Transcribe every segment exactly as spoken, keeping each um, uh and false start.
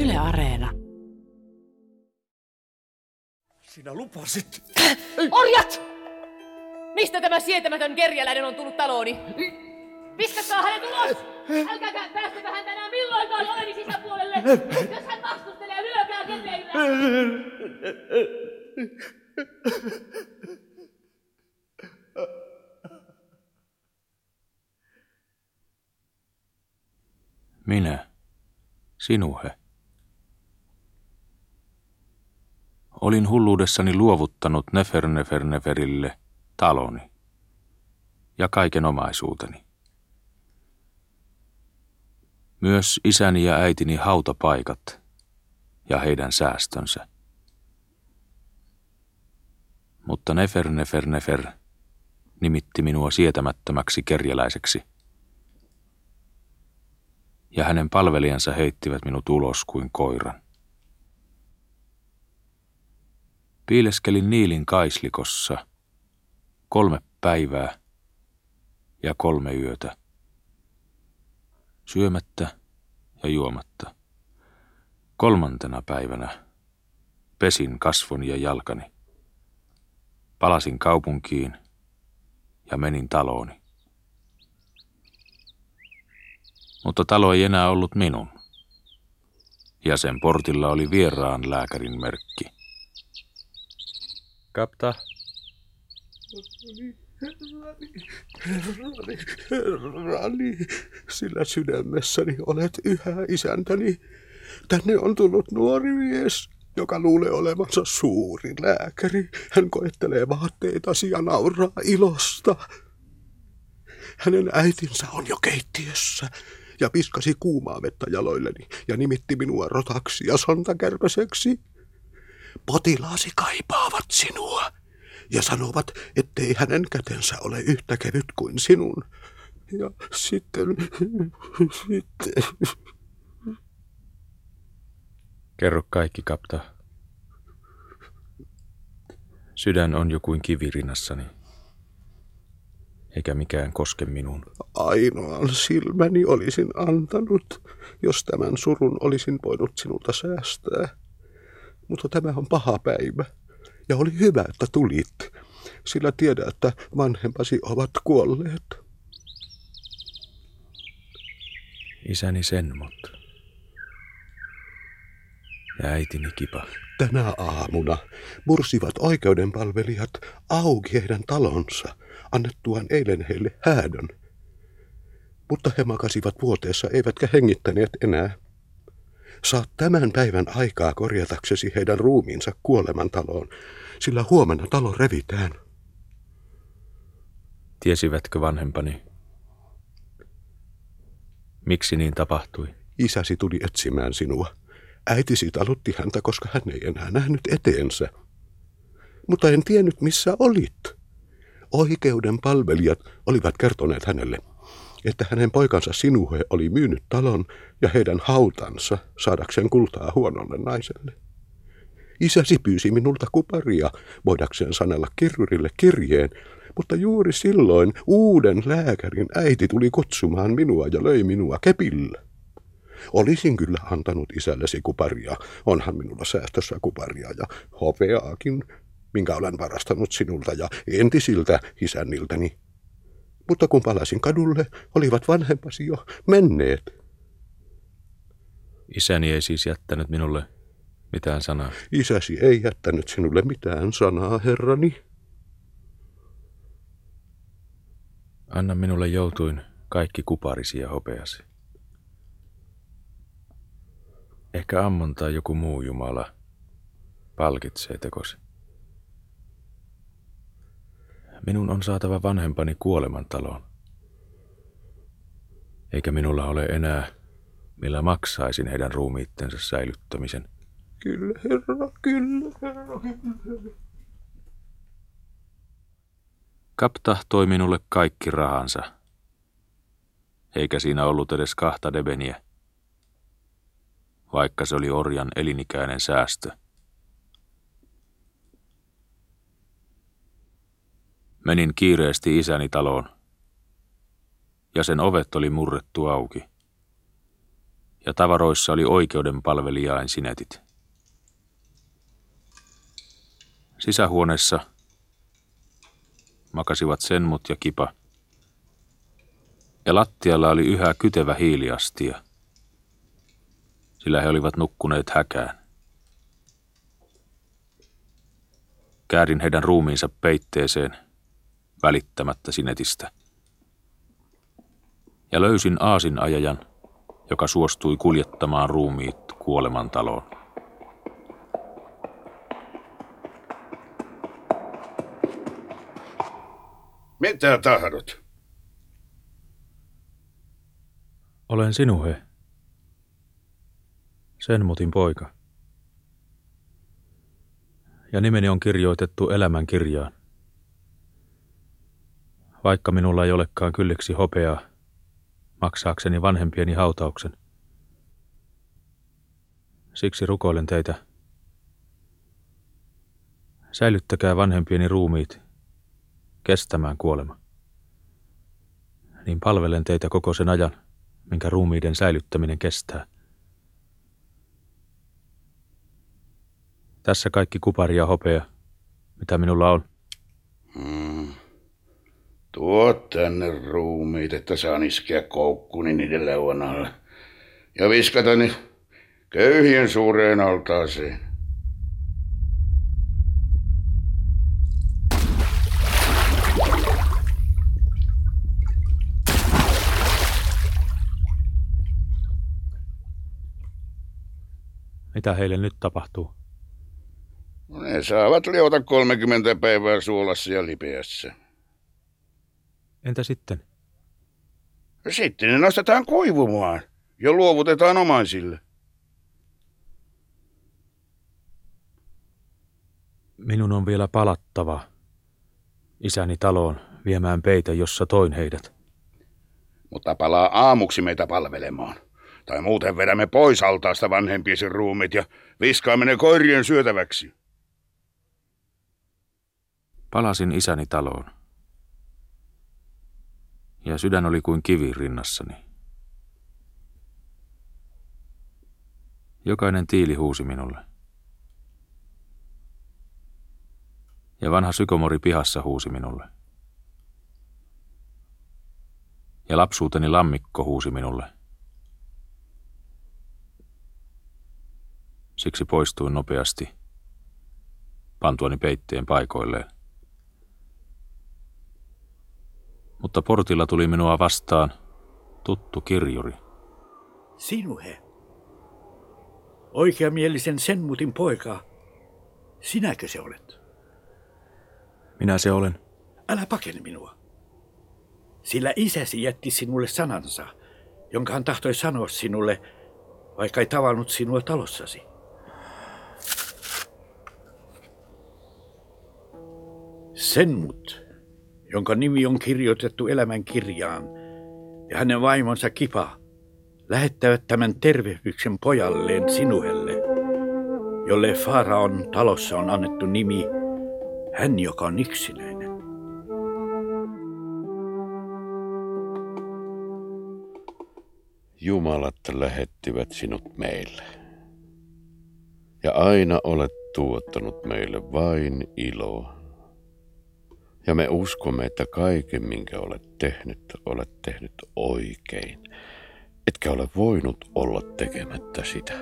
Yle Areena. Sinä lupasit. Orjat! Mistä tämä sietämätön kerjäläinen on tullut talooni? Pistäkää hänet ulos! Älkääkä päästäkö häntä enää milloinkaan oveni sisäpuolelle! Jos hän vastustelee, lyökää kepeillä! Minä, Sinuhe. Olin hulluudessani luovuttanut Neferneferneferille taloni ja kaiken omaisuuteni. Myös isäni ja äitini hautapaikat ja heidän säästönsä. Mutta Nefernefernefer nimitti minua sietämättömäksi kerjäläiseksi, ja hänen palvelijansa heittivät minut ulos kuin koiran. Piileskelin Niilin kaislikossa kolme päivää ja kolme yötä, syömättä ja juomatta. Kolmantena päivänä pesin kasvoni ja jalkani, palasin kaupunkiin ja menin talooni. Mutta talo ei enää ollut minun, ja sen portilla oli vieraan lääkärin merkki. Kapta. Herrani, herrani, herrani, sillä sydämessäni olet yhä isäntäni. Tänne on tullut nuori mies, joka luulee olevansa suuri lääkäri. Hän koettelee vaatteitasi ja nauraa ilosta. Hänen äitinsä on jo keittiössä ja piskasi kuumaa vettä jaloilleni ja nimitti minua rotaksi ja sontakärpäseksi. Potilaasi kaipaavat sinua ja sanovat, ettei hänen kätensä ole yhtä kevyt kuin sinun. Ja sitten, sitten... Kerro kaikki, Kapta. Sydän on jo kuin kivi rinnassani, eikä mikään koske minuun. Ainoan silmäni olisin antanut, jos tämän surun olisin voinut sinulta säästää. Mutta tämä on paha päivä, ja oli hyvä, että tulit, sillä tiedä, että vanhempasi ovat kuolleet. Isäni Senmot ja äitini Kipa. Tänä aamuna mursivat oikeudenpalvelijat auki heidän talonsa, annettuaan eilen heille häädön. Mutta he makasivat vuoteessa, eivätkä hengittäneet enää. Saat tämän päivän aikaa korjataksesi heidän ruumiinsa kuolemantaloon, sillä huomenna talo revitään. Tiesivätkö vanhempani, miksi niin tapahtui? Isäsi tuli etsimään sinua. Äitisi talutti häntä, koska hän ei enää nähnyt eteensä. Mutta en tiennyt, missä olit. Oikeuden palvelijat olivat kertoneet hänelle, että hänen poikansa Sinuhe oli myynyt talon ja heidän hautansa saadakseen kultaa huonolle naiselle. Isäsi pyysi minulta kuparia voidakseen sanella kirjurille kirjeen, mutta juuri silloin uuden lääkärin äiti tuli kutsumaan minua ja löi minua kepillä. Olisin kyllä antanut isällesi kuparia, onhan minulla säästössä kuparia ja hopeaakin, minkä olen varastanut sinulta ja entisiltä isänniltäni. Mutta kun palasin kadulle, olivat vanhempasi jo menneet. Isäni ei siis jättänyt minulle mitään sanaa. Isäsi ei jättänyt sinulle mitään sanaa, herrani. Anna minulle joutuin kaikki kuparisi ja hopeasi. Ehkä Ammon tai joku muu Jumala palkitsee tekosi. Minun on saatava vanhempani kuolemantaloon, eikä minulla ole enää, millä maksaisin heidän ruumiittensa säilyttämisen. Kyllä, herra, kyllä, herra, kyllä. Kapta toi minulle kaikki rahansa, eikä siinä ollut edes kahta debeniä, vaikka se oli orjan elinikäinen säästö. Menin kiireesti isäni taloon, ja sen ovet oli murrettu auki. ja tavaroissa oli oikeuden palvelijain sinetit. Sisähuoneessa makasivat Senmut ja Kipa, ja lattialla oli yhä kytevä hiiliastia, sillä he olivat nukkuneet häkään. Käärin heidän ruumiinsa peitteeseen, välittämättä sinetistä, ja löysin aasinajajan, joka suostui kuljettamaan ruumiit kuolemantaloon. Mitä tahdot? Olen Sinuhe, Senmutin poika. Ja nimeni on kirjoitettu elämän kirjaan. Vaikka minulla ei olekaan kylliksi hopeaa maksaakseni vanhempieni hautauksen. Siksi rukoilen teitä. Säilyttäkää vanhempieni ruumiit kestämään kuolema. Niin palvelen teitä koko sen ajan, minkä ruumiiden säilyttäminen kestää. Tässä kaikki kupari ja hopea, mitä minulla on. Hmm. Tuo tänne ruumiit, että saan iskeä koukkuni niiden leuan alle. Ja viskata ne köyhien suureen altaaseen. Mitä heille nyt tapahtuu? Ne saavat liota kolmekymmentä päivää suolassa ja lipeässä. Entä sitten? Sitten ne nostetaan kuivumaan ja luovutetaan omaisille. Minun on vielä palattava isäni taloon viemään peitä, jossa toin heidät. Mutta palaa aamuksi meitä palvelemaan. Tai muuten vedämme pois altaasta vanhempiesi ruumit ja viskaamme ne koirien syötäväksi. Palasin isäni taloon. Ja sydän oli kuin kivi rinnassani. Jokainen tiili huusi minulle. Ja vanha sykomori pihassa huusi minulle. Ja lapsuuteni lammikko huusi minulle. Siksi poistuin nopeasti, pantuani peitteen paikoilleen. Mutta portilla tuli minua vastaan tuttu kirjuri. Sinuhe, oikeamielisen Senmutin poika, sinäkö se olet? Minä se olen. Älä pakene minua, sillä isäsi jätti sinulle sanansa, jonka hän tahtoi sanoa sinulle, vaikka ei tavannut sinua talossasi. Senmut, jonka nimi on kirjoitettu elämän kirjaan, ja hänen vaimonsa Kipa lähettävät tämän tervehdyksen pojalleen Sinuhelle, jolle Faraon talossa on annettu nimi, hän joka on yksinäinen. Jumalat lähettivät sinut meille. Ja aina olet tuottanut meille vain iloa. Ja me uskomme, että kaiken, minkä olet tehnyt, olet tehnyt oikein. Etkä ole voinut olla tekemättä sitä.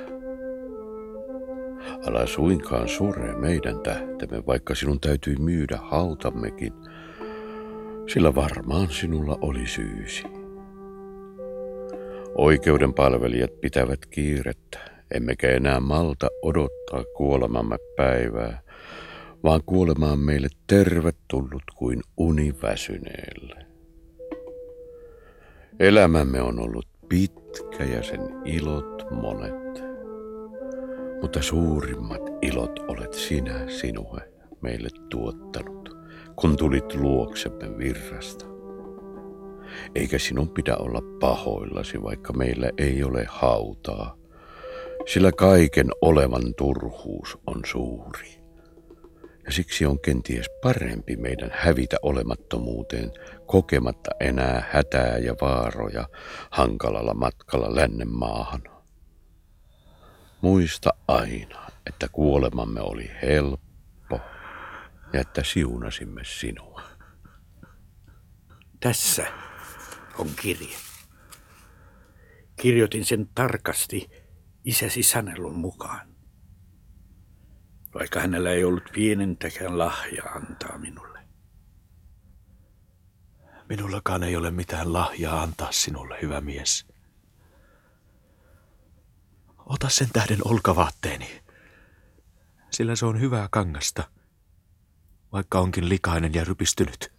Älä suinkaan sure meidän tähtemme, vaikka sinun täytyy myydä hautammekin, sillä varmaan sinulla oli syysi. Oikeuden palvelijat pitävät kiirettä, emmekä enää malta odottaa kuolemamme päivää, vaan kuolema on meille tervetullut kuin univäsyneelle. Elämämme on ollut pitkä ja sen ilot monet, mutta suurimmat ilot olet sinä, Sinuhe, meille tuottanut, kun tulit luoksemme virrasta. Eikä sinun pidä olla pahoillasi, vaikka meillä ei ole hautaa, sillä kaiken olevan turhuus on suuri. Ja siksi on kenties parempi meidän hävitä olemattomuuteen, kokematta enää hätää ja vaaroja hankalalla matkalla lännen maahan. Muista aina, että kuolemamme oli helppo ja että siunasimme sinua. Tässä on kirje. Kirjoitin sen tarkasti isäsi sanelun mukaan. Vaikka hänellä ei ollut pienentäkään lahjaa antaa minulle. Minullakaan ei ole mitään lahjaa antaa sinulle, hyvä mies. Ota sen tähden olkavaatteeni, sillä se on hyvää kangasta, vaikka onkin likainen ja rypistynyt.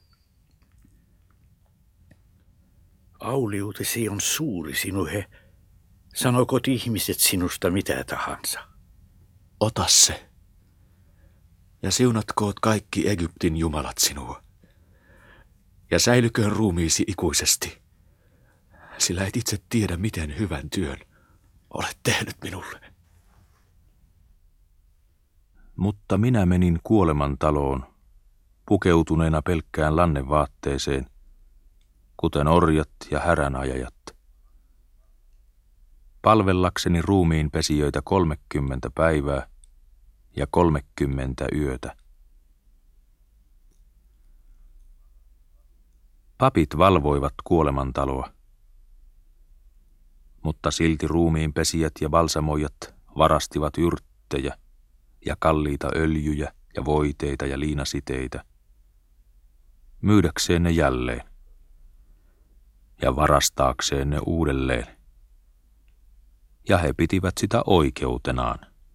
Auliutesi on suuri, sinuhe. Sanokot ihmiset sinusta mitä tahansa. Ota se, ja siunatkoot kaikki Egyptin jumalat sinua, ja säilyköön ruumiisi ikuisesti, sillä et itse tiedä, miten hyvän työn olet tehnyt minulle. Mutta minä menin kuolemantaloon, pukeutuneena pelkkään lannevaatteeseen, kuten orjat ja häränajajat. Palvellakseni ruumiin pesijöitä kolmekymmentä päivää ja kolmekymmentä yötä. Papit valvoivat kuolemantaloa, mutta silti ruumiin pesijät ja balsamoijat varastivat yrttejä ja kalliita öljyjä ja voiteita ja liinasiteitä, myydäkseen ne jälleen ja varastaakseen ne uudelleen. Ja he pitivät sitä oikeutenaan.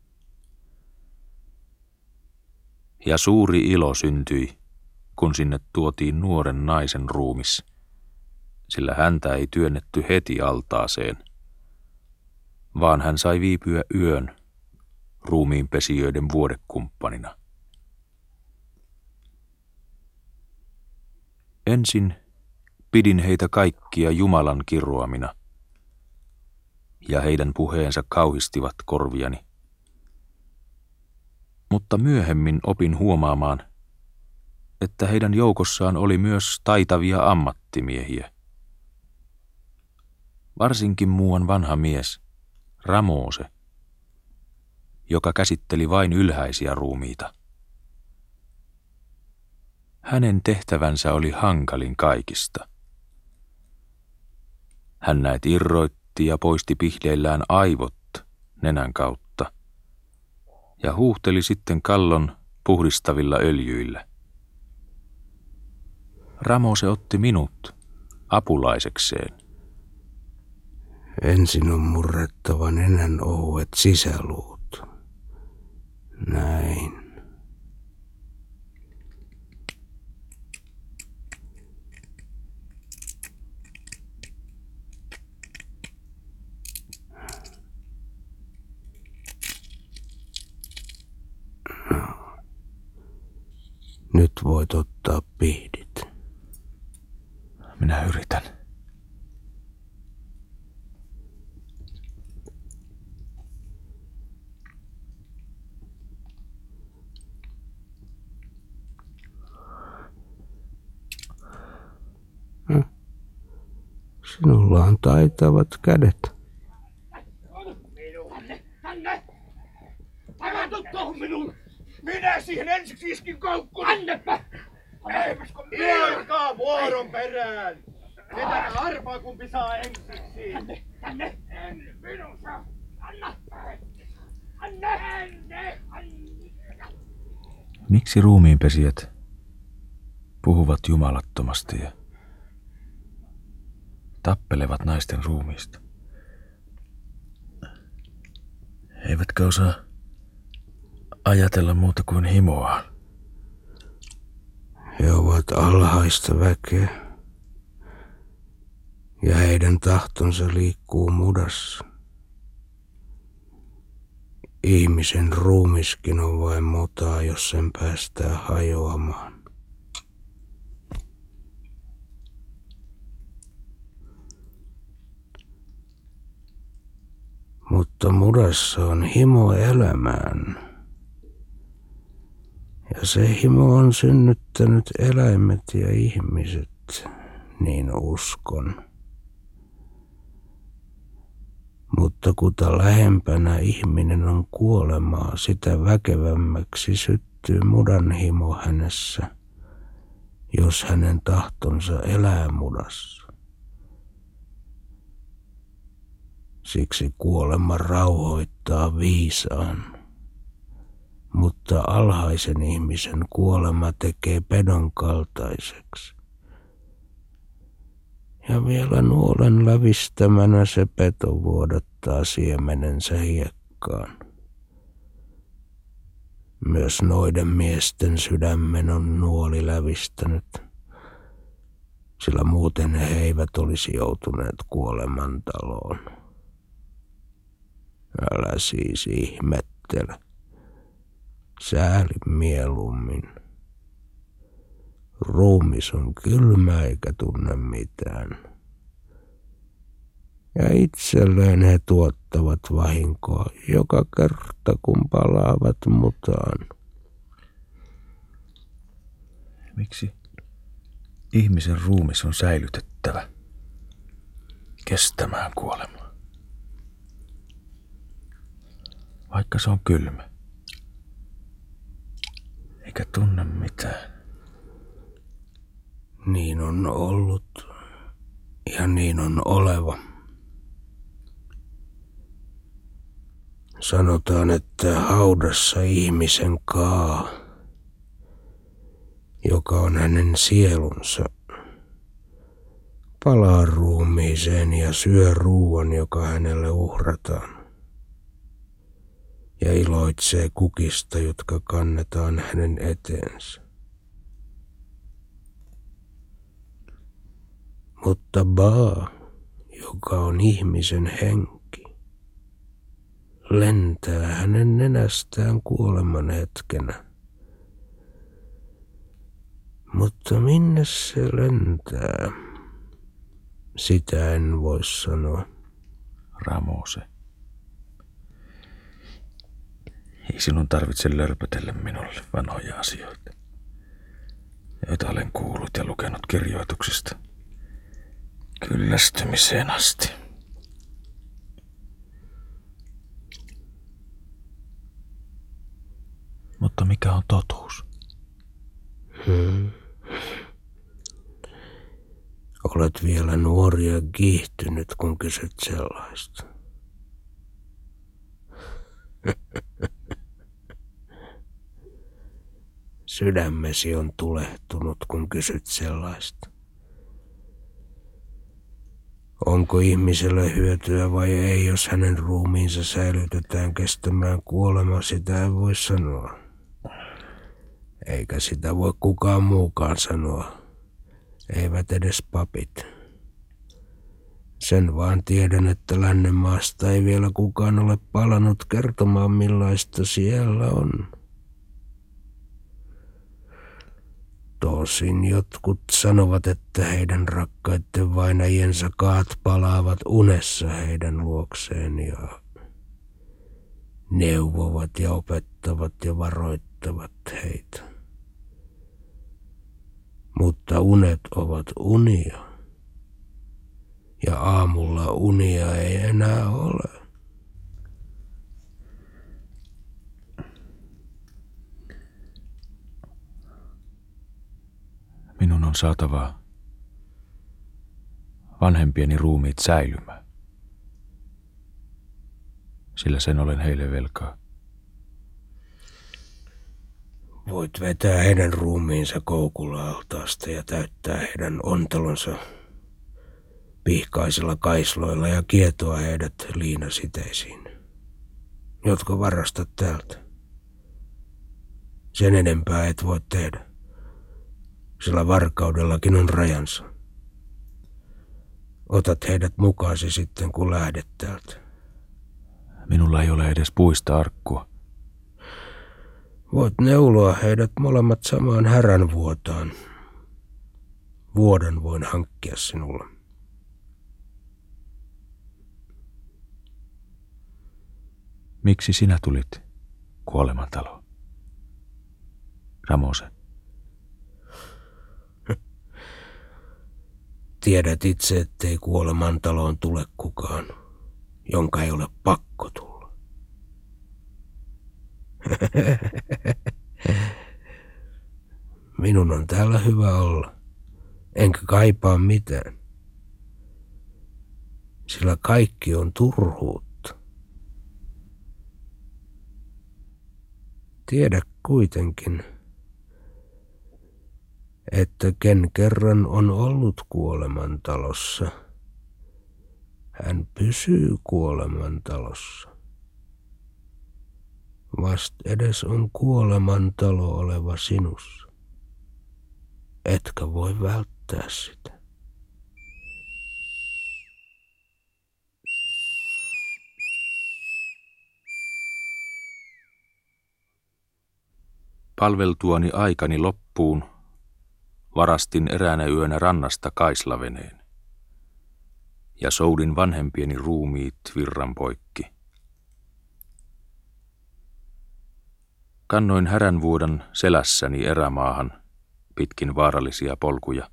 Ja suuri ilo syntyi, kun sinne tuotiin nuoren naisen ruumis, sillä häntä ei työnnetty heti altaaseen, vaan hän sai viipyä yön ruumiinpesijöiden vuodekumppanina. Ensin pidin heitä kaikkia Jumalan kirroamina, ja heidän puheensa kauhistivat korviani. Mutta myöhemmin opin huomaamaan, että heidän joukossaan oli myös taitavia ammattimiehiä. Varsinkin muuan vanha mies, Ramose, joka käsitteli vain ylhäisiä ruumiita. Hänen tehtävänsä oli hankalin kaikista. Hän näet irroitti ja poisti pihdeillään aivot nenän kautta ja huuhteli sitten kallon puhdistavilla öljyillä. Ramose otti minut apulaisekseen. Ensin on murrettava nenän ohuet sisäluut. Näin. Nyt voit ottaa pihdit. Minä yritän. Sinulla on taitavat kädet. Tänne, tänne! Älä tuu tohon minun! Minä siihen ensiksi iskin koukkuun! Annepä! Eipäskö mielkaa vuoron perään! Ketä arpaa kumpi saa ensiksi! Tänne, tänne! En minun saa! Anna! Anne! Anne! Anne! Miksi ruumiinpesijät puhuvat jumalattomasti ja tappelevat naisten ruumiista? Eivätkä osaa ajatella muuta kuin himoa. He ovat alhaista väkeä ja heidän tahtonsa liikkuu mudassa. Ihmisen ruumiskin on vain mutaa, jos sen päästää hajoamaan. Mutta mudassa on himo elämään. Ja se himo on synnyttänyt eläimet ja ihmiset, niin uskon. Mutta kuta lähempänä ihminen on kuolemaa, sitä väkevämmäksi syttyy mudanhimo hänessä, jos hänen tahtonsa elää mudassa. Siksi kuolema rauhoittaa viisaan, mutta alhaisen ihmisen kuolema tekee pedon kaltaiseksi. Ja vielä nuolen lävistämänä se peto vuodattaa siemenensä hiekkaan. Myös noiden miesten sydämen on nuoli lävistänyt, sillä muuten he eivät olisi joutuneet kuolemantaloon. Älä siis ihmettele, sääli mieluummin. Ruumis on kylmä eikä tunne mitään. Ja itselleen he tuottavat vahinkoa joka kerta, kun palaavat mutaan. Miksi ihmisen ruumis on säilytettävä kestämään kuolemaa? Vaikka se on kylmä, eikä tunne mitään. Niin on ollut ja niin on oleva. Sanotaan, että haudassa ihmisen kaa, joka on hänen sielunsa, palaa ruumiiseen ja syö ruuan, joka hänelle uhrataan, ja iloitsee kukista, jotka kannetaan hänen eteensä. Mutta Ba, joka on ihmisen henki, lentää hänen nenästään kuoleman hetkenä. Mutta minne se lentää, sitä en voi sanoa. Ramose, ei sinun tarvitse lörpötellä minulle vanhoja asioita, joita olen kuullut ja lukenut kirjoituksista kyllästymiseen asti. Mutta mikä on totuus? Hmm. Olet vielä nuori ja kiihtynyt, kun kysyt sellaista. Sydämesi on tulehtunut, kun kysyt sellaista. Onko ihmiselle hyötyä vai ei, jos hänen ruumiinsa säilytetään kestämään kuolema, sitä ei voi sanoa. Eikä sitä voi kukaan muukaan sanoa. Eivät edes papit. Sen vaan tiedän, että Lännenmaasta ei vielä kukaan ole palannut kertomaan, millaista siellä on. Tosin jotkut sanovat, että heidän rakkaiden vainajiensa kaat palaavat unessa heidän luokseen ja neuvovat ja opettavat ja varoittavat heitä. Mutta unet ovat unia ja aamulla unia ei enää ole. Minun on saatava vanhempieni ruumiit säilymään, sillä sen olen heille velkaa. Voit vetää heidän ruumiinsa koukulla-altaasta ja täyttää heidän ontelonsa pihkaisilla kaisloilla ja kietoa heidät liinasiteisiin, jotka varastat täältä. Sen enempää et voi tehdä, sillä varkaudellakin on rajansa. Otat heidät mukaasi sitten, kun lähdet täältä. Minulla ei ole edes puista arkkua. Voit neuloa heidät molemmat samaan häränvuotaan. Vuoden voin hankkia sinulle. Miksi sinä tulit kuolemantaloon, Ramose? Tiedät itse, ettei kuolemantaloon tule kukaan. jonka ei ole pakko tulla. Minun on täällä hyvä olla, enkä kaipaa mitään, sillä kaikki on turhuutta. Tiedä kuitenkin, että ken kerran on ollut kuolemantalossa, hän pysyy kuolemantalossa. Vast edes on kuolemantalo oleva sinussa, etkä voi välttää sitä. Palveltuani aikani loppuun, varastin eräänä yönä rannasta kaislaveneen ja soudin vanhempieni ruumiit virran poikki. Kannoin häränvuodan selässäni erämaahan pitkin vaarallisia polkuja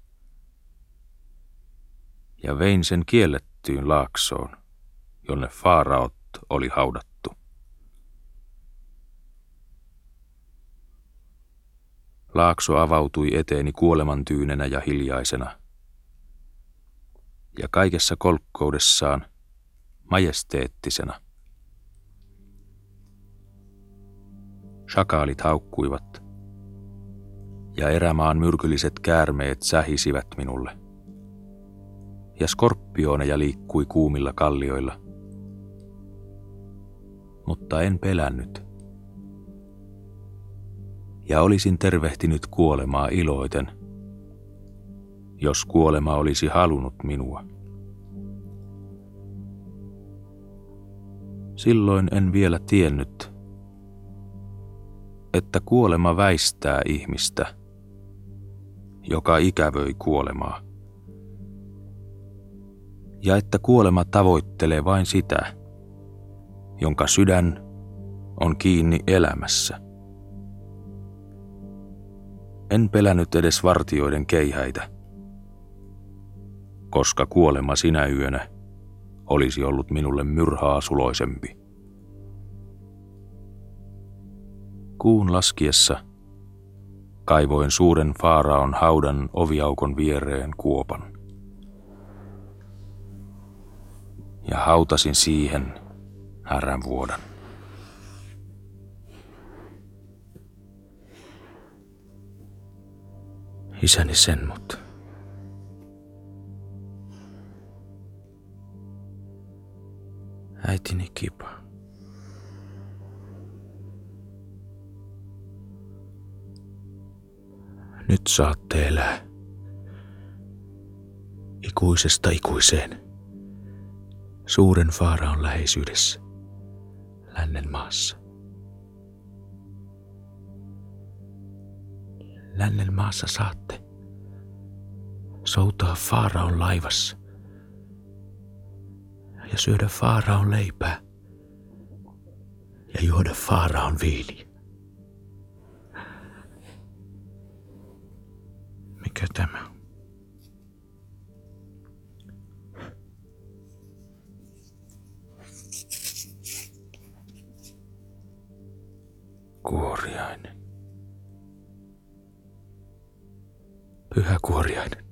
ja vein sen kiellettyyn laaksoon, jonne faaraot oli haudattu. Laakso avautui eteeni kuolemantyynenä ja hiljaisena, ja kaikessa kolkkoudessaan majesteettisena. Shakaalit haukkuivat, ja erämaan myrkylliset käärmeet sähisivät minulle, ja skorpioneja liikkui kuumilla kallioilla. Mutta en pelännyt. Ja olisin tervehtinyt kuolemaa iloiten, jos kuolema olisi halunnut minua. Silloin en vielä tiennyt, että kuolema väistää ihmistä, joka ikävöi kuolemaa, ja että kuolema tavoittelee vain sitä, jonka sydän on kiinni elämässä. En pelännyt edes vartijoiden keihäitä, koska kuolema sinä yönä olisi ollut minulle myrhaa suloisempi. Kuun laskiessa kaivoin suuren faaraon haudan oviaukon viereen kuopan ja hautasin siihen häränvuodan. Isäni Senmut. Äitini Kipa. Nyt saatte elää ikuisesta ikuiseen suuren faaraon läheisyydessä lännen maassa. Lännen maassa saatte soutaa faaraon laivassa ja syödä faaraon leipää ja juoda faaraon viiniä. Mikä tämä on? Kuoriainen. Pyhä kuoriainen.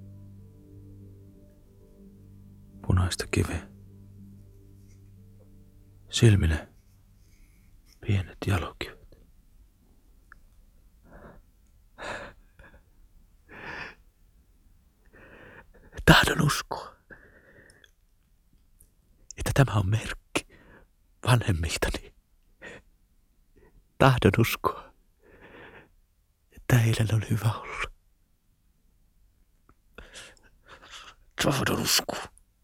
Punaista kiveä. Silmille pienet jalokivet. Tahdon uskoa, että tämä on merkki vanhemmiltani. Tahdon uskoa, että heidän on hyvä olla. Tahdon uskoa.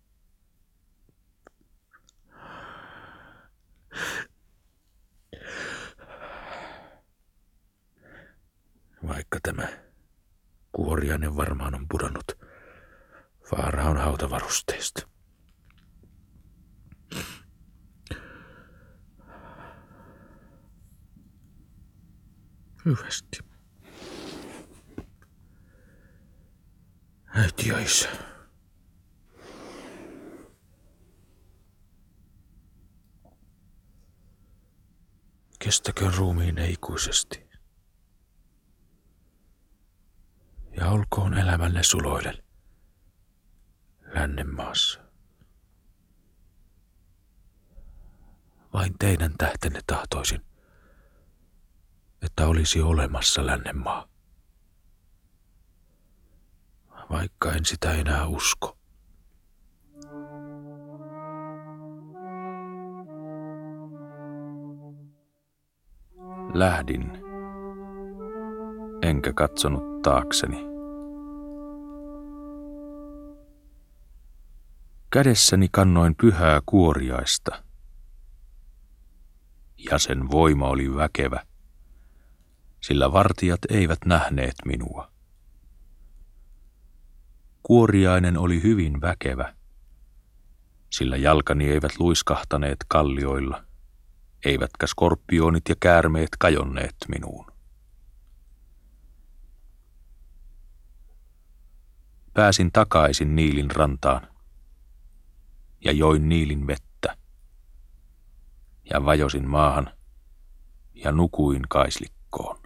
Vaikka tämä kuoriainen varmaan on pudonnut faaraon hautavarusteista. Hyvästi. Äiti ja isä. Kestäköön ruumiinne ikuisesti. Ja olkoon elämänne suloinen Lännenmaassa. Vain teidän tähtenne tahtoisin, että olisi olemassa Lännenmaa. Vaikka en sitä enää usko. Lähdin, enkä katsonut taakseni. Kädessäni kannoin pyhää kuoriaista, ja sen voima oli väkevä, sillä vartijat eivät nähneet minua. Kuoriainen oli hyvin väkevä, sillä jalkani eivät luiskahtaneet kallioilla, eivätkä skorpionit ja käärmeet kajonneet minuun. Pääsin takaisin Niilin rantaan ja join Niilin vettä ja vajosin maahan ja nukuin kaislikkoon.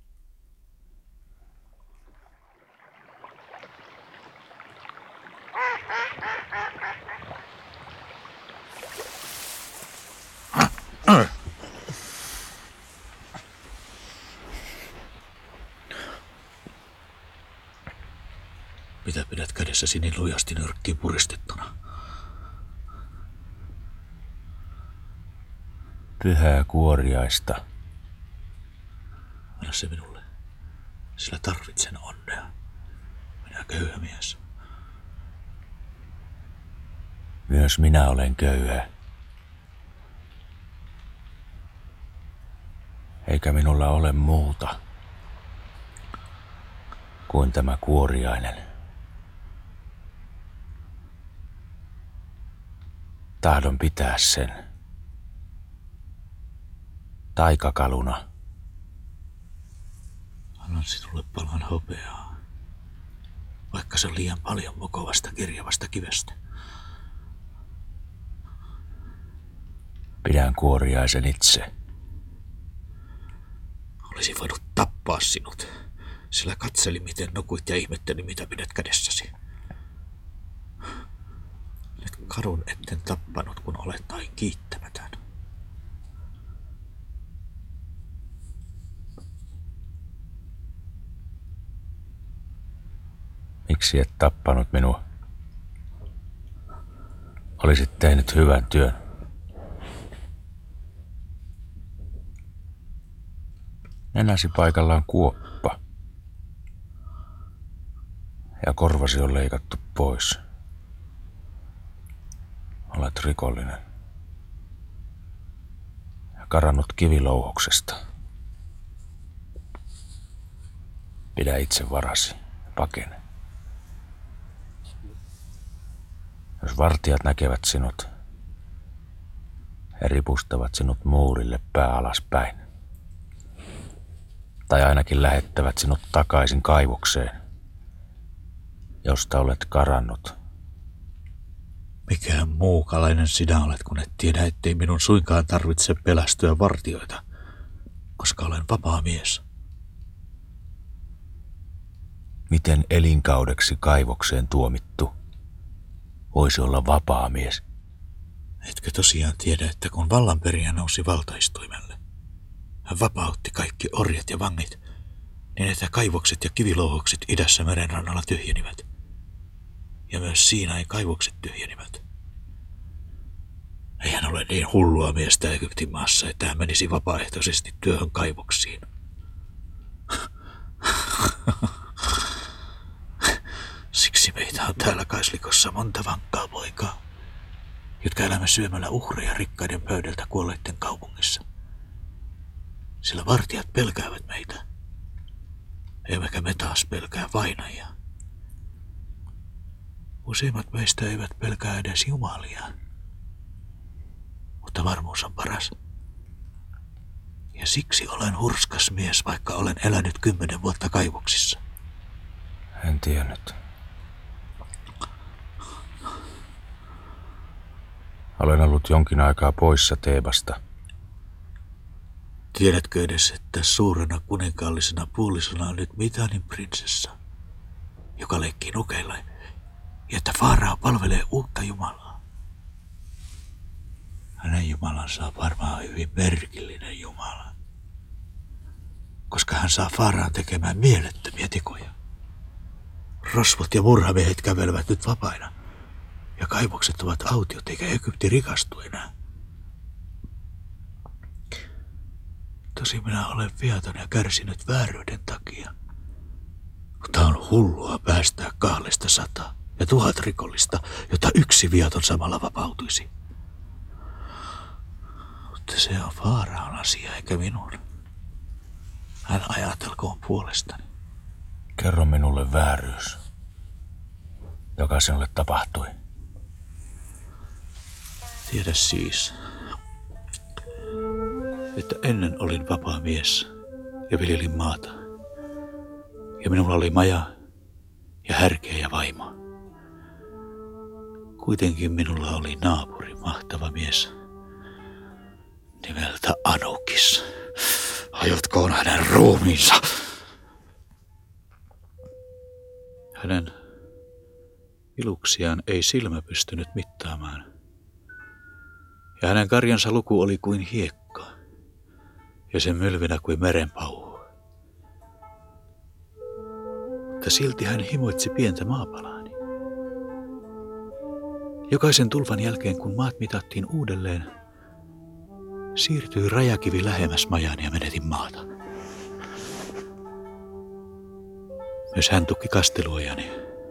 Mitä pidät kädessäsi niin lujasti nyrkkiin puristettuna? Pyhää kuoriaista. Anna se minulle, sillä tarvitsen onnea. Minä köyhä mies. Myös minä olen köyhä. Eikä minulla ole muuta kuin tämä kuoriainen. Tahdon pitää sen taikakaluna. Annan sinulle palan hopeaa, vaikka se on liian paljon mokovasta kirjavasta kivestä. Pidän kuoriaisen itse. Olisi voinut tappaa sinut, sillä katselin miten nukuit ja ihmettelin mitä pidät kädessäsi. Nyt kadun etten tappanut, kun olet näin kiittämätön. Miksi et tappanut minua? Olisit tehnyt hyvän työn. Nenäsi paikallaan kuoppa. Ja korvasi on leikattu pois. Olet rikollinen. Ja karannut kivilouhoksesta. Pidä itse varasi. Pakene. Jos vartijat näkevät sinut, he ripustavat sinut muurille pää alaspäin. Tai ainakin lähettävät sinut takaisin kaivokseen, josta olet karannut. Mikään muukalainen sinä olet, kun et tiedä, ettei minun suinkaan tarvitse pelästyä vartioita, koska olen vapaa mies. Miten elinkaudeksi kaivokseen tuomittu voisi olla vapaa mies? Etkö tosiaan tiedä, että kun vallanperijä nousi valtaistuimelle, hän vapautti kaikki orjat ja vangit, niin että kaivokset ja kivilouhokset idässä merenrannalla tyhjenivät. Ja myös Siinain kaivokset tyhjenivät. Eihän ole niin hullua miestä Egyptin maassa, että hän menisi vapaaehtoisesti työhön kaivoksiin. Siksi meitä on täällä Kaislikossa monta vankkaa poikaa, jotka elämme syömällä uhreja rikkaiden pöydältä kuolleiden kaupungissa. Sillä vartijat pelkäävät meitä, emmekä me taas pelkää vainajia. Useimmat meistä eivät pelkää edes Jumalia, mutta varmuus on paras. Ja siksi olen hurskas mies, vaikka olen elänyt kymmenen vuotta kaivoksissa. En tiennyt. Olen ollut jonkin aikaa poissa Teebasta. Tiedätkö edes, että suurena kuninkaallisena puolisona on nyt Midanin prinsessa, joka leikkii nukeilla, ja että Faarao palvelee uutta Jumalaa? Hänen Jumalansa on varmaan hyvin merkillinen Jumala, koska hän saa Faaraon tekemään mielettömiä tekoja. Rosvot ja murhamiehet kävelevät nyt vapaina, ja kaivokset ovat autiot, eikä Egypti rikastu enää. Tosi minä olen viaton ja kärsinyt vääryyden takia, mutta on hullua päästää kahdesta sata ja tuhat rikollista, jota yksi viaton samalla vapautuisi. Mutta se on Faaraon asia eikä minun. Hän ajatelkoon puolestani. Kerro minulle vääryys, joka sinulle tapahtui. Tiedä siis, että ennen olin vapaa mies ja viljelin maata. Ja minulla oli maja ja härkeä ja vaimo. Kuitenkin minulla oli naapuri, mahtava mies, nimeltä Anukis. Hajotkoon hänen ruumiinsa. Hänen iluksiaan ei silmä pystynyt mittaamaan. Ja hänen karjansa luku oli kuin hiekka, ja sen mylvinä kuin merenpauhu. Mutta silti hän himoitsi pientä maapalaani. Jokaisen tulvan jälkeen, kun maat mitattiin uudelleen, siirtyi rajakivi lähemmäs majani ja menetin maata. Myös hän tukki kasteluojani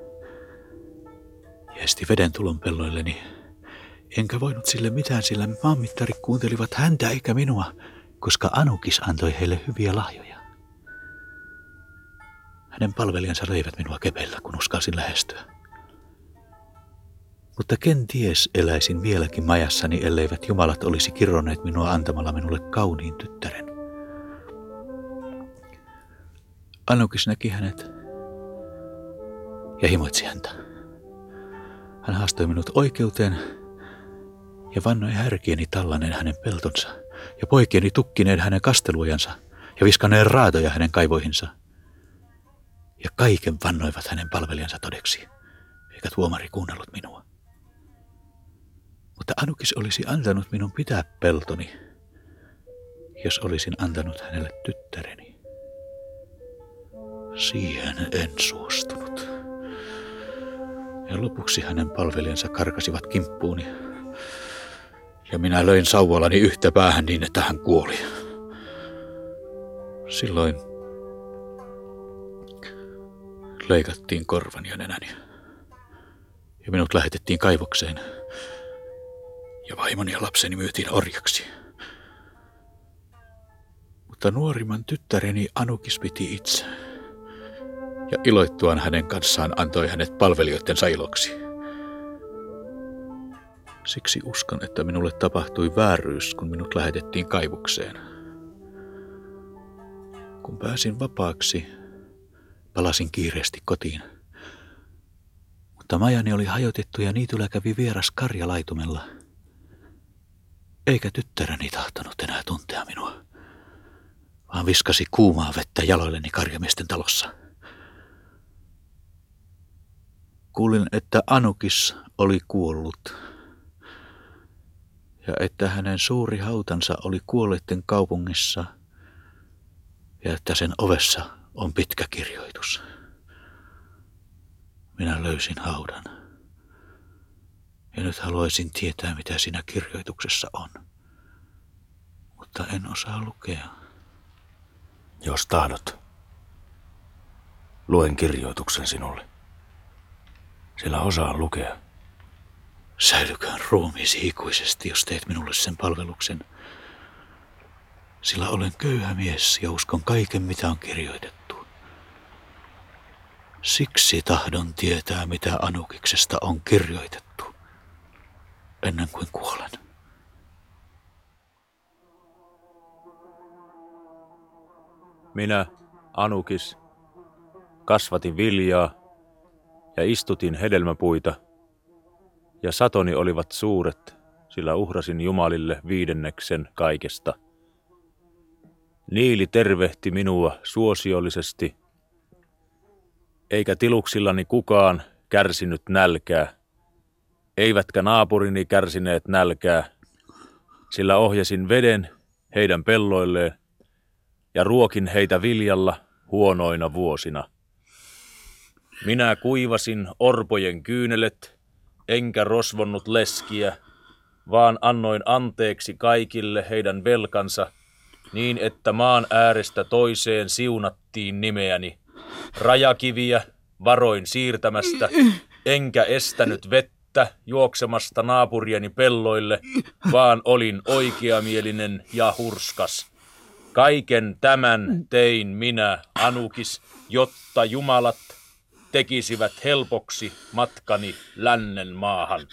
ja esti veden tulon pelloilleni. Enkä voinut sille mitään, sillä maanmittarit kuuntelivat häntä eikä minua, koska Anukis antoi heille hyviä lahjoja. Hänen palvelijansa löivät minua kepeillä, kun uskalsin lähestyä. Mutta kenties eläisin vieläkin majassani, elleivät jumalat olisi kirronneet minua antamalla minulle kauniin tyttären. Anukis näki hänet ja himoitsi häntä. Hän haastoi minut oikeuteen ja vannoi härkieni tallaneen hänen peltonsa ja poikieni tukkineen hänen kasteluojansa ja viskaneen raatoja hänen kaivoihinsa. Ja kaiken vannoivat hänen palvelijansa todeksi, eikä tuomari kuunnellut minua. Mutta Anukis olisi antanut minun pitää peltoni, jos olisin antanut hänelle tyttäreni. Siihen en suostunut. Ja lopuksi hänen palvelijansa karkasivat kimppuuni, ja minä löin sauvallani yhtä päähän niin, että hän kuoli. Silloin leikattiin korvani ja nenäni, ja minut lähetettiin kaivokseen, ja vaimoni ja lapseni myytiin orjaksi. Mutta nuorimman tyttäreni Anukis piti itse, ja iloittuaan hänen kanssaan antoi hänet palvelijoittensa iloksi. Siksi uskon, että minulle tapahtui vääryys, kun minut lähetettiin kaivokseen. Kun pääsin vapaaksi, palasin kiireesti kotiin. Mutta majani oli hajotettu ja niityllä kävi vieras karja laitumella. Eikä tyttäreni tahtonut enää tuntea minua, vaan viskasi kuumaa vettä jaloilleni karjamiesten talossa. Kuulin, että Anukis oli kuollut ja että hänen suuri hautansa oli kuolleiden kaupungissa ja että sen ovessa on pitkä kirjoitus. Minä löysin haudan ja nyt haluaisin tietää, mitä siinä kirjoituksessa on, mutta en osaa lukea. Jos tahdot, luen kirjoituksen sinulle. Sillä osaan lukea. Säilyköön ruumiisi ikuisesti, jos teet minulle sen palveluksen. Sillä olen köyhä mies ja uskon kaiken, mitä on kirjoitettu. Siksi tahdon tietää, mitä Anukiksesta on kirjoitettu, ennen kuin kuolen. Minä, Anukis, kasvatin viljaa ja istutin hedelmäpuita, ja satoni olivat suuret, sillä uhrasin jumalille viidenneksen kaikesta. Niili tervehti minua suosiollisesti, eikä tiluksillani kukaan kärsinyt nälkää, eivätkä naapurini kärsineet nälkää, sillä ohjasin veden heidän pelloilleen ja ruokin heitä viljalla huonoina vuosina. Minä kuivasin orpojen kyynelet, enkä rosvonnut leskiä, vaan annoin anteeksi kaikille heidän velkansa, niin että maan äärestä toiseen siunattiin nimeäni. Rajakiviä varoin siirtämästä, enkä estänyt vettä juoksemasta naapurieni pelloille, vaan olin oikeamielinen ja hurskas. Kaiken tämän tein minä, Anukis, jotta jumalat tekisivät helpoksi matkani lännen maahan.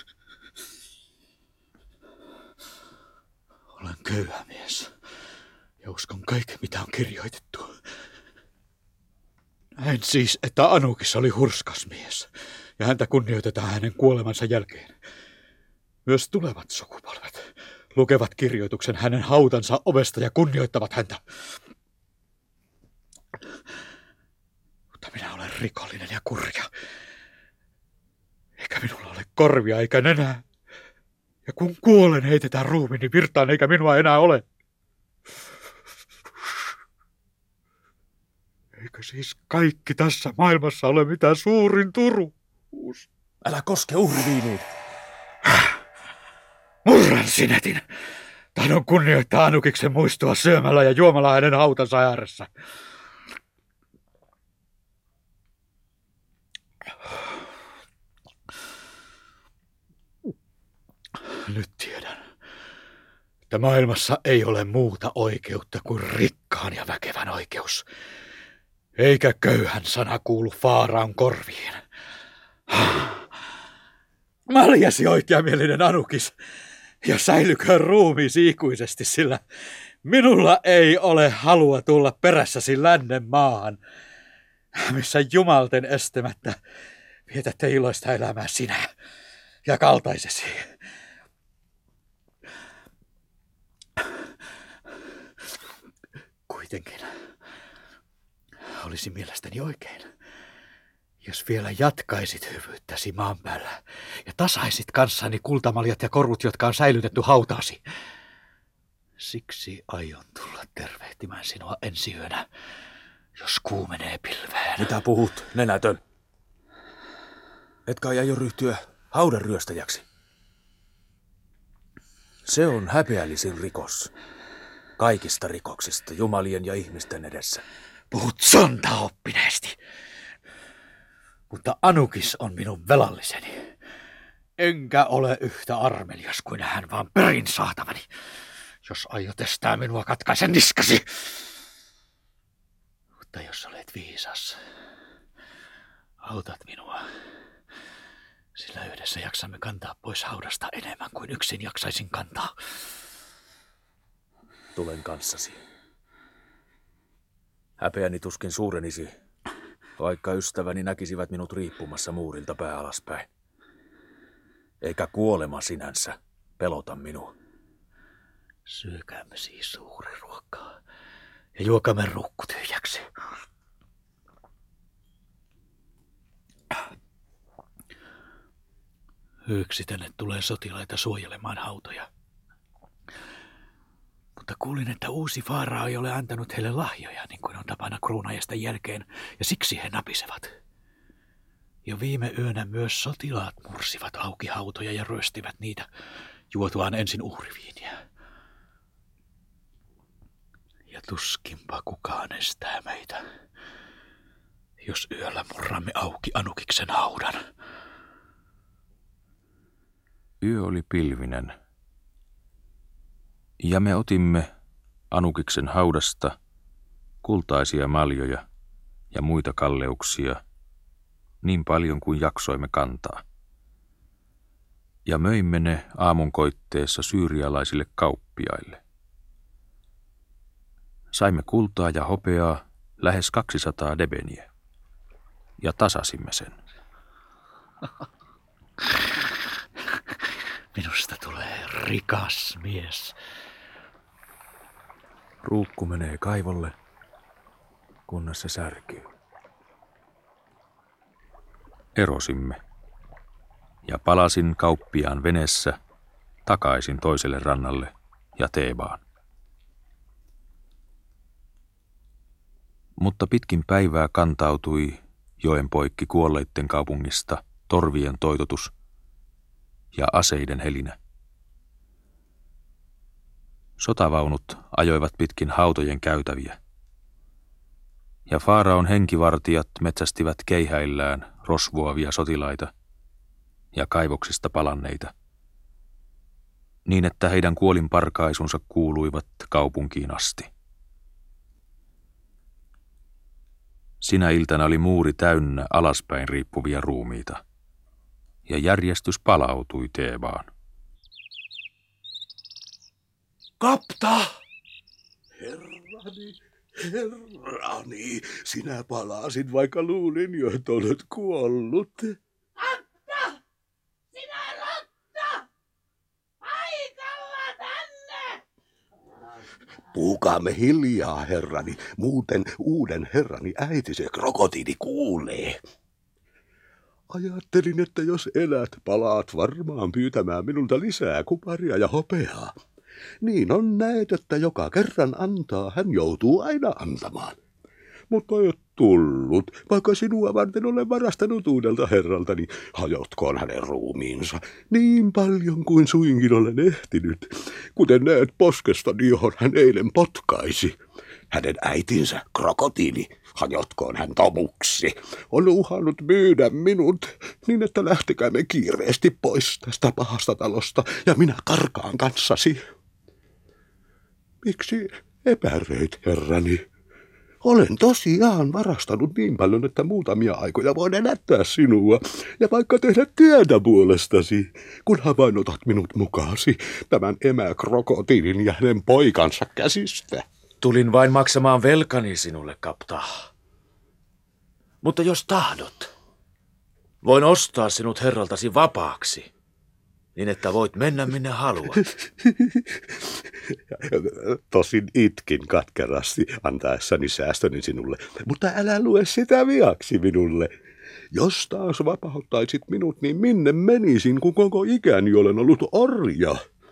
Olen köyhä mies ja uskon kaikki, mitä on kirjoitettu. Näin siis, että Anukis oli hurskas mies ja häntä kunnioitetaan hänen kuolemansa jälkeen. Myös tulevat sukupolvet lukevat kirjoituksen hänen hautansa ovesta ja kunnioittavat häntä. Mutta minä olen rikollinen ja kurja. Eikä minulla ole korvia eikä nenää. Ja kun kuolen, heitetään ruumiini virtaan eikä minua enää ole. Eikö siis kaikki tässä maailmassa ole mitään suurin turuus? Älä koske uhriviiniin. Murran sinetin. Tahdon kunnioittaa Anukiksen muistoa syömällä ja juomalla hänen hautansa ääressä. Nyt tiedän, että maailmassa ei ole muuta oikeutta kuin rikkaan ja väkevän oikeus. Eikä köyhän sana kuulu Faaraon korviin. Maljasi oikeamielinen Anukis, ja säilyköön ruumiisi ikuisesti, sillä minulla ei ole halua tulla perässäsi lännen maahan, missä jumalten estämättä vietätte iloista elämää sinä ja kaltaisesi. Kuitenkin olisi mielestäni oikein, jos vielä jatkaisit hyvyyttäsi maan päällä ja tasaisit kanssani kultamaljat ja korut, jotka on säilytetty hautaasi. Siksi aion tulla tervehtimään sinua ensi yönä, jos kuu menee pilveen. Mitä puhut, nenätön? Etkä aio ryhtyä haudan ryöstäjäksi. Se on häpeällisin rikos kaikista rikoksista jumalien ja ihmisten edessä. Puhut sontaoppineesti. Mutta Anukis on minun velalliseni. Enkä ole yhtä armelias kuin hän, vaan perin saatavani. Jos aiot estää minua, katkaisen niskasi. Mutta jos olet viisas, autat minua. Sillä yhdessä jaksamme kantaa pois haudasta enemmän kuin yksin jaksaisin kantaa. Tulen kanssasi. Häpeäni tuskin suurenisi, vaikka ystäväni näkisivät minut riippumassa muurilta pää alaspäin. Eikä kuolema sinänsä pelota minua. Syökäämme siis suuri ruokaa ja juokamme rukku tyhjäksi. Yöksi tänne tulee sotilaita suojelemaan hautoja. Mutta kuulin, että uusi Faarao ei ole antanut heille lahjoja, niin kuin on tapana kruunajasten jälkeen, ja siksi he napisevat. Jo viime yönä myös sotilaat mursivat auki hautoja ja ryöstivät niitä, juotuaan ensin uhriviiniä. Ja tuskinpa kukaan estää meitä, jos yöllä murramme auki Anukiksen haudan. Yö oli pilvinen, ja me otimme Anukiksen haudasta kultaisia maljoja ja muita kalleuksia niin paljon kuin jaksoimme kantaa. Ja möimme ne aamunkoitteessa syyrialaisille kauppiaille. Saimme kultaa ja hopeaa lähes kaksisataa debeniä, ja tasasimme sen. Minusta tulee rikas mies. Ruukku menee kaivolle, kunnes se särkyy. Erosimme, ja palasin kauppiaan veneessä takaisin toiselle rannalle ja Thebaan. Mutta pitkin päivää kantautui joen poikki kuolleitten kaupungista torvien toitotus ja aseiden helinä. Sotavaunut ajoivat pitkin hautojen käytäviä, ja Faaraon henkivartijat metsästivät keihäillään rosvoavia sotilaita ja kaivoksista palanneita, niin että heidän kuolinparkaisunsa kuuluivat kaupunkiin asti. Sinä iltana oli muuri täynnä alaspäin riippuvia ruumiita, ja järjestys palautui Thebaan. Kapta! Herrani, herrani, sinä palasit, vaikka luulin jo, että olet kuollut. Kapta! Sinä rotta! Paikalla tänne! Puhukaamme hiljaa, herrani, muuten uuden herrani äiti se krokotiili kuulee. Ajattelin, että jos elät, palaat varmaan pyytämään minulta lisää kuparia ja hopeaa. Niin on näet, että joka kerran antaa, hän joutuu aina antamaan. Mutta et tullut, vaikka sinua varten olen varastanut uudelta herraltani, hajotkoon hänen ruumiinsa niin paljon kuin suinkin olen ehtinyt, kuten näet poskestani, johon hän eilen potkaisi. Hänen äitinsä, krokotiili, hajotkoon hän tomuksi, on uhannut myydä minut niin, että lähtekäämme kiireesti pois tästä pahasta talosta ja minä karkaan kanssasi. Miksi epäröit, herrani? Olen tosiaan varastanut niin paljon, että muutamia aikoja voin elättää sinua ja vaikka tehdä työtä puolestasi, kunhan vain otat minut mukaasi tämän emäkrokotiilin ja hänen poikansa käsistä. Tulin vain maksamaan velkani sinulle, kapta. Mutta jos tahdot, voin ostaa sinut herraltasi vapaaksi, niin että voit mennä minne haluat. Tosin itkin katkerasti antaessani säästöni sinulle, mutta älä lue sitä viaksi minulle. Jos taas vapauttaisit minut, niin minne menisin, kun koko ikäni olen ollut orja?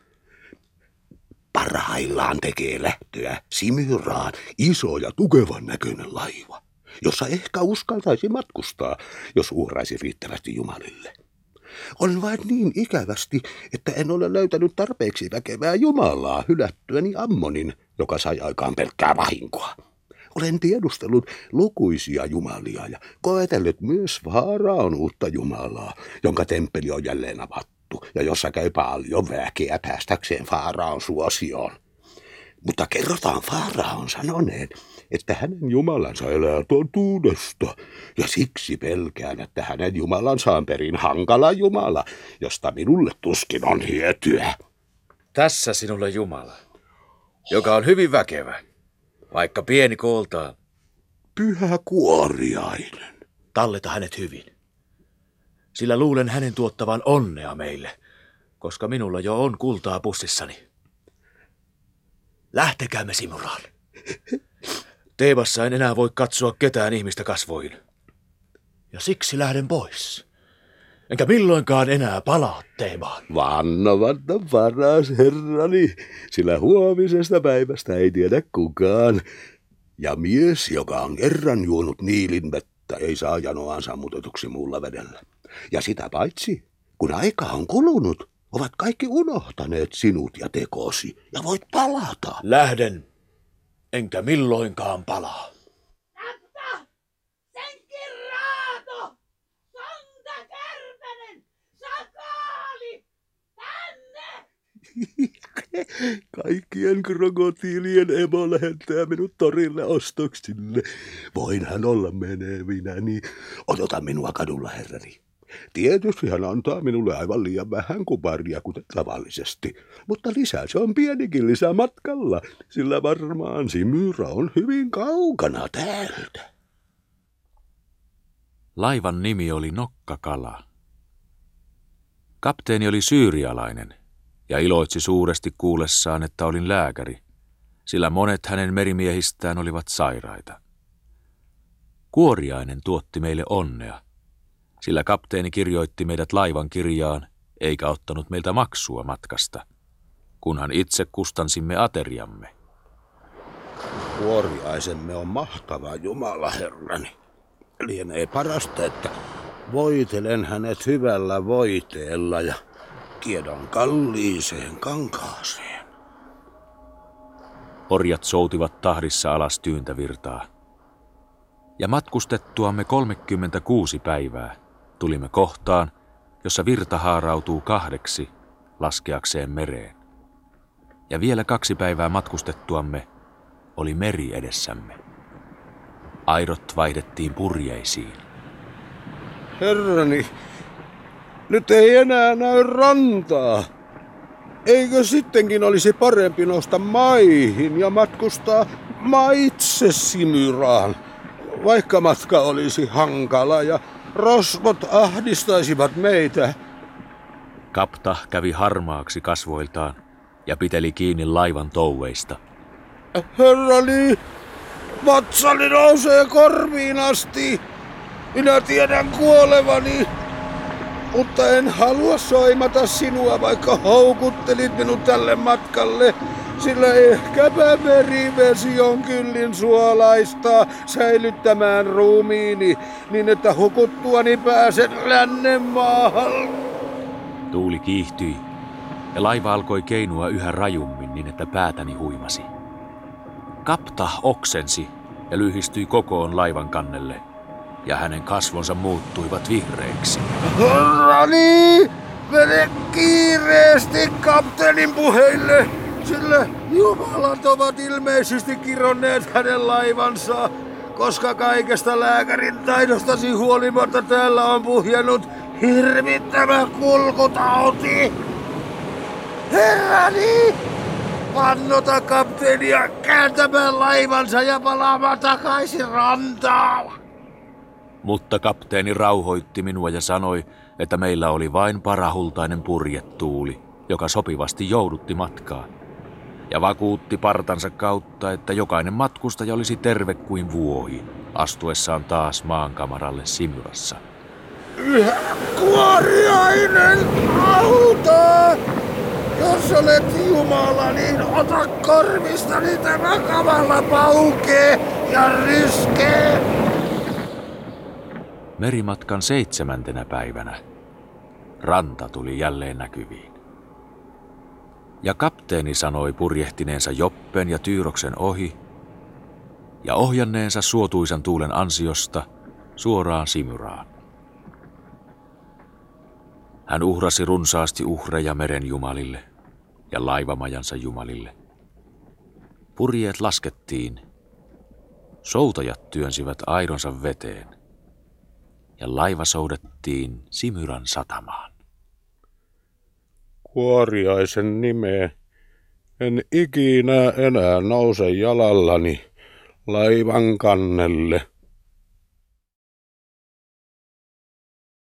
Parhaillaan tekee lähtöä Simyraan iso ja tukevan näköinen laiva, jossa ehkä uskaltaisi matkustaa, jos uhraisi riittävästi Jumalille. On vain niin ikävästi, että en ole löytänyt tarpeeksi väkevää Jumalaa hylättyäni Ammonin, joka sai aikaan pelkkää vahinkoa. Olen tiedustellut lukuisia jumalia ja koetellut myös Faaraon uutta Jumalaa, jonka temppeli on jälleen avattu ja jossa käy paljon väkeä päästäkseen Faaraon suosioon. Mutta kerrotaan Faaraon sanoneen, että hänen jumalansa elää totuudesta, ja siksi pelkään, että hänen jumalansa on perin hankala jumala, josta minulle tuskin on hyötyä. Tässä sinulle Jumala, joka on hyvin väkevä, vaikka pieni kooltaan. Pyhä kuoriainen. Talleta hänet hyvin, sillä luulen hänen tuottavan onnea meille, koska minulla jo on kultaa pussissani. Lähtekäämme Simyraan. Thebassa en enää voi katsoa ketään ihmistä kasvoihin. Ja siksi lähden pois. Enkä milloinkaan enää palaa Thebaan. Vannovanna paras herrani, sillä huomisesta päivästä ei tiedä kukaan. Ja mies, joka on kerran juonut Niilin vettä, ei saa janoaan sammutetuksi muulla vedellä. Ja sitä paitsi, kun aika on kulunut, ovat kaikki unohtaneet sinut ja tekosi, ja voit palata. Lähden, enkä milloinkaan palaa. Kapta! Senkin raato! Sonta Kärpänen! Sakaali! Tänne! Kaikkien krokotiilien emo lähettää minut torille ostoksille. Voinhan olla menevinäni. Odota minua kadulla, herrani. Tietysti hän antaa minulle aivan liian vähän kuparia, kuten tavallisesti, mutta lisää se on pienikin lisää matkalla, sillä varmaan Simyra on hyvin kaukana täältä. Laivan nimi oli Nokkakala. Kapteeni oli syyrialainen ja iloitsi suuresti kuullessaan, että olin lääkäri, sillä monet hänen merimiehistään olivat sairaita. Kuoriainen tuotti meille onnea, sillä kapteeni kirjoitti meidät laivan kirjaan eikä ottanut meiltä maksua matkasta, kunhan itse kustansimme ateriamme. Kuoriaisemme on mahtava Jumala, herrani. Lienee parasta, että voitelen hänet hyvällä voiteella ja kiedan kalliiseen kankaaseen. Orjat soutivat tahdissa alas tyyntävirtaa. Ja matkustettuamme kolmekymmentäkuusi päivää tulimme kohtaan, jossa virta haarautuu kahdeksi laskeakseen mereen. Ja vielä kaksi päivää matkustettuamme oli meri edessämme. Airot vaihdettiin purjeisiin. Herrani, nyt ei enää näy rantaa. Eikö sittenkin olisi parempi nousta maihin ja matkustaa maitse Simyraan, vaikka matka olisi hankala ja rosvot ahdistaisivat meitä? Kapta kävi harmaaksi kasvoiltaan ja piteli kiinni laivan touveista. Herrani, vatsani nousee korviin asti. Minä tiedän kuolevani, mutta en halua soimata sinua, vaikka houkuttelit minut tälle matkalle, sillä ehkäpä merivesi on kyllin suolaista säilyttämään ruumiini, niin että hukuttuani pääsen lännen maahan. Tuuli kiihtyi ja laiva alkoi keinua yhä rajummin niin, että päätäni huimasi. Kapta oksensi ja lyhistyi kokoon laivan kannelle, ja hänen kasvonsa muuttuivat vihreiksi. Herrani, mene kiireesti kapteenin puheille, sillä jumalat ovat ilmeisesti kironneet hänen laivansa, koska kaikesta lääkärin taidostasi huolimatta täällä on puhjennut hirvittävä kulkutauti. Herrani, vannota kapteenia kääntämään laivansa ja palaamaan takaisin rantaan. Mutta kapteeni rauhoitti minua ja sanoi, että meillä oli vain parahultainen purjetuuli, joka sopivasti joudutti matkaa. Ja vakuutti partansa kautta, että jokainen matkustaja olisi terve kuin vuohi, astuessaan taas maankamaralle Simyrassa. Yhä kuoriainen, auta! Jos olet Jumala, niin ota korvistani tämä kamala paukee ja ryskee! Merimatkan seitsemäntenä päivänä ranta tuli jälleen näkyviin. Ja kapteeni sanoi purjehtineensa Joppen ja Tyyroksen ohi ja ohjanneensa suotuisan tuulen ansiosta suoraan Simyraan. Hän uhrasi runsaasti uhreja meren jumalille ja laivamajansa jumalille. Purjeet laskettiin, soutajat työnsivät aironsa veteen ja laiva soudettiin Simyran satamaan. Kuoriaisen nimeä en ikinä enää nouse jalallani laivan kannelle.